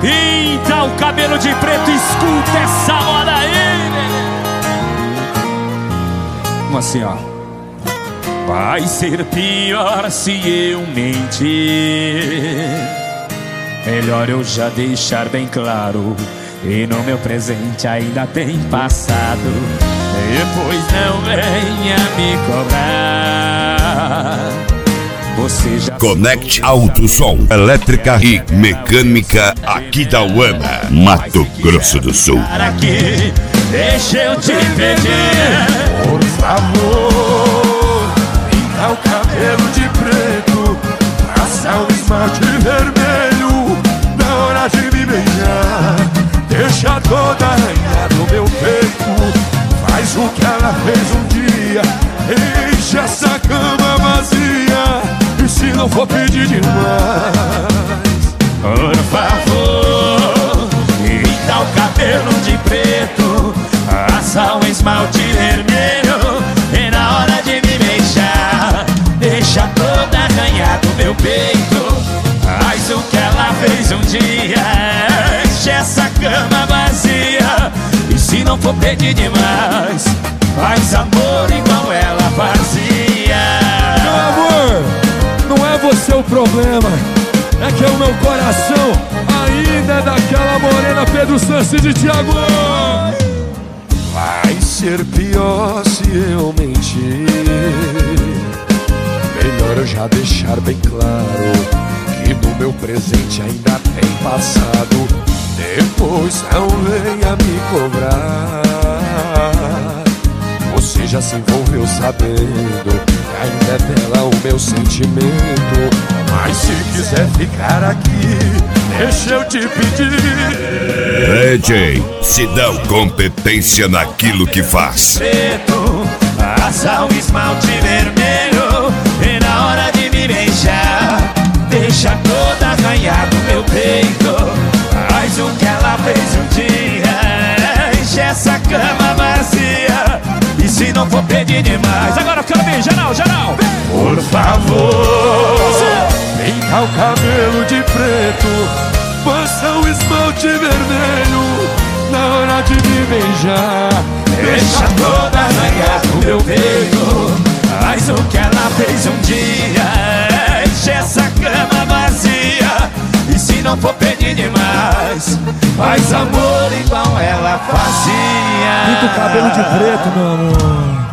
Então, cabelo de preto, escuta essa moda aí. Vamos assim, ó. Vai ser pior se eu mentir. Melhor eu já deixar bem claro. E no meu presente ainda tem passado. Depois não venha me cobrar. Você já Conecte Alto Som, elétrica e mecânica aqui da UAMA, Mato Grosso do Sul. Aqui, deixa eu te pedir, por favor, pinta o cabelo de preto, passa o esmalte vermelho na hora de me beijar. Deixa toda arranhada no meu peito, faz o que ela fez um dia, enche essa cama vazia. E se não for pedir demais, por favor, pinta o cabelo de preto, passa um esmalte vermelho e na hora de me beijar, deixa toda arranhada no meu peito. Faz o que ela fez um dia, enche essa cama vazia. E se não for pedir demais, faz amor igual ela fazia. meu amor, não é você o problema, é que o meu coração ainda é daquela morena Pedro Santos de Thiago. Vai ser pior se eu mentir. Melhor eu já deixar bem claro que no meu presente ainda tem passado. Depois não venha me cobrar. Você já se envolveu sabendo que ainda é dela o meu sentimento. Mas se quiser ficar aqui, deixa eu te pedir. DJ Sidão, competência naquilo que faz. Preto, passa um esmalte vermelho e na hora de me beijar, deixa toda arranhada no meu peito. Faz o que ela fez um dia, enche essa cama vazia. E se não for pedir demais, agora eu quero ver, geral. Por favor, pinta o cabelo de preto, passa o esmalte vermelho na hora de me beijar. Deixa toda arranhada no meu peito. Faz o que ela fez um dia, enche essa cama vazia. E se não for pedir demais, faz amor igual ela fazia. Pinta o cabelo de preto, meu amor.